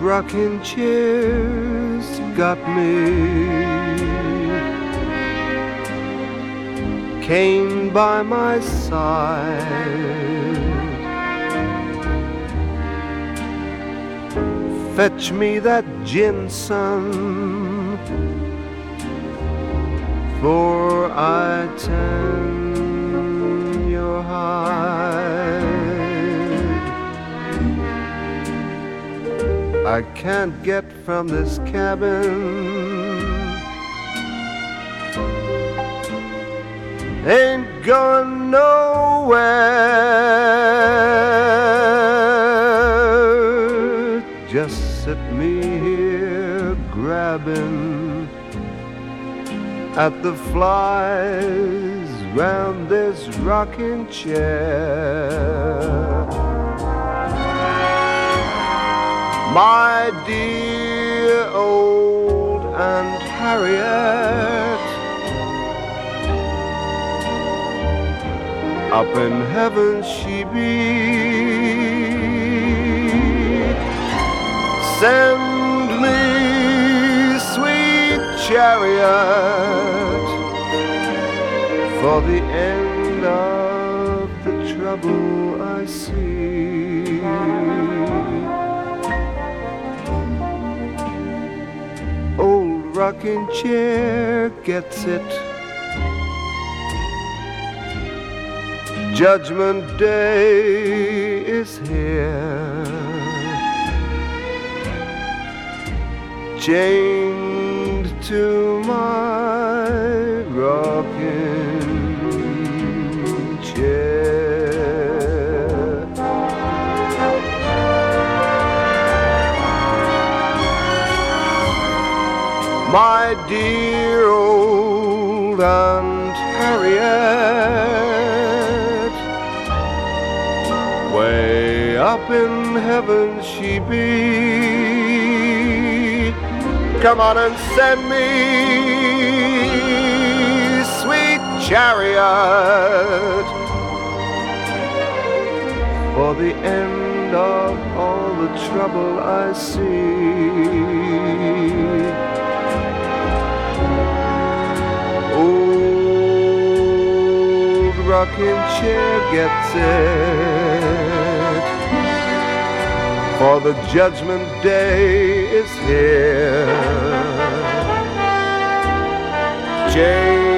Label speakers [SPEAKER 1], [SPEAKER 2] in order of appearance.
[SPEAKER 1] rocking chair's got me. Cane by my side, fetch me that gin, son, for I tan your hide. I can't get from this cabin, ain't going nowhere. Just sit me here grabbing at the flies round this rocking chair. My dear old Aunt Harriet, up in heaven she be. Send me, sweet chariot, for the end of the trouble I see. Old rocking chair gets it. Judgment Day is here. Chained to my rocking chair. My dear old Aunt Harriet, way up in heaven she be. Come on and send me, sweet chariot, for the end of all the trouble I see. Old rocking chair gets it, for the judgment day is here. Change